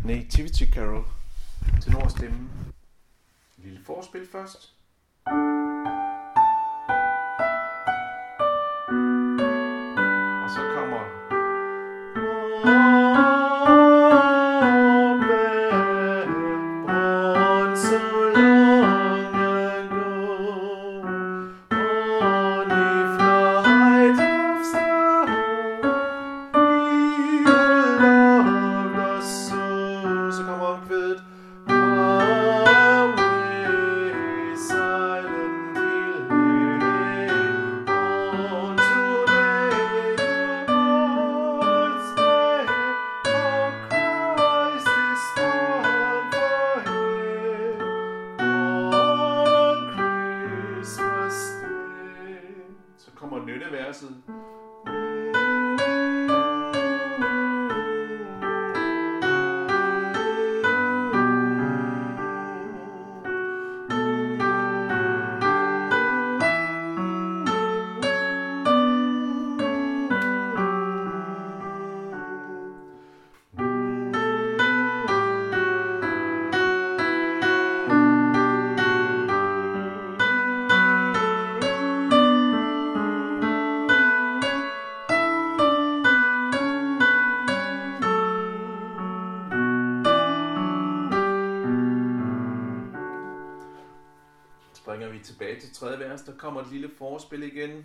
Nativity Carol, tenorstemme. Et lille forspil først. Og så kommer nynneverset. Springer vi tilbage til tredje vers, der kommer et lille forspil igen.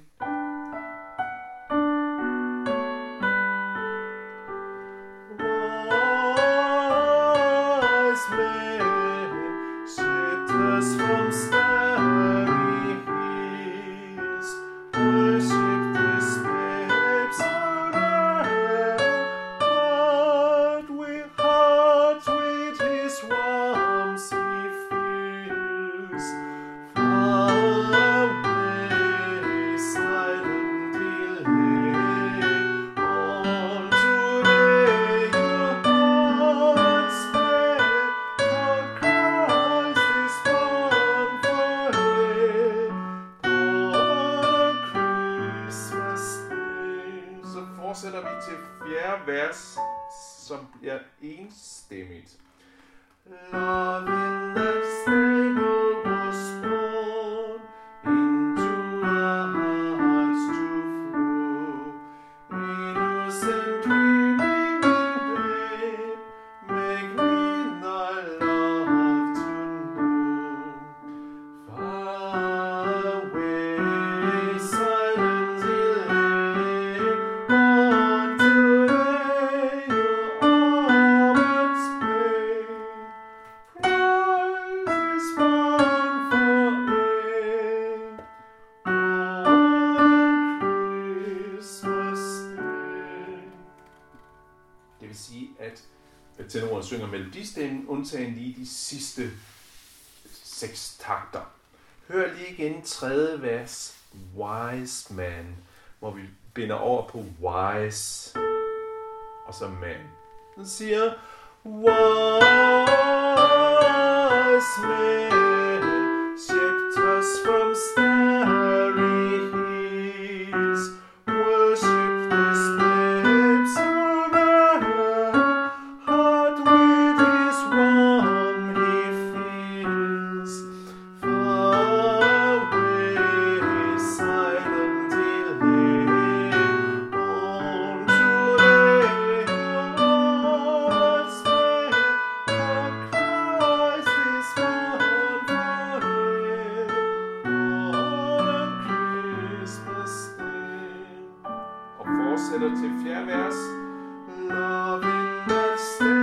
Fortsætter vi til fjerde vers, som bliver enstemmigt. Love in that stable was born into our hearts to flow. Innocent dreaming in babe, make me thy love to know. Far away, silent delay. Det vil sige, at tenoren synger melodistemmen, undtagen lige de sidste 6 takter. Hør lige igen tredje vers, wise man, hvor vi binder over på wise, og så man. Den siger, wise man, shaped us from starry hills, worship the steps of our heart with his warm he feels. Far away, silent delay, on today, God's way, for Christ is born for him, on Christmas Day. Og fortsætter til fjerde vers. Love in that state.